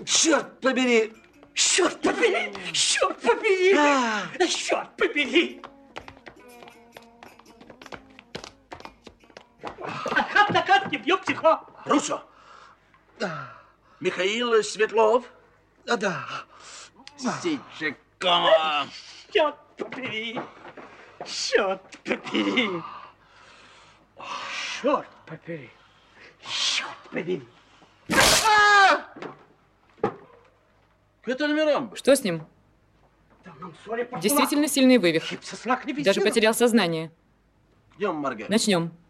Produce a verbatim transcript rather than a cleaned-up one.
Черт побери! Черт побери! Черт побери! А. Черт побери! Накат, накат, не бьет тихо. Руссо! Михаил Светлов. А, да. Ситчикова. Черт побери! Черт побери! Черт побери! Черт побери! Это номером. Что с ним? Действительно сильный вывих. Даже потерял сознание. Идем, Маргарита. Начнем.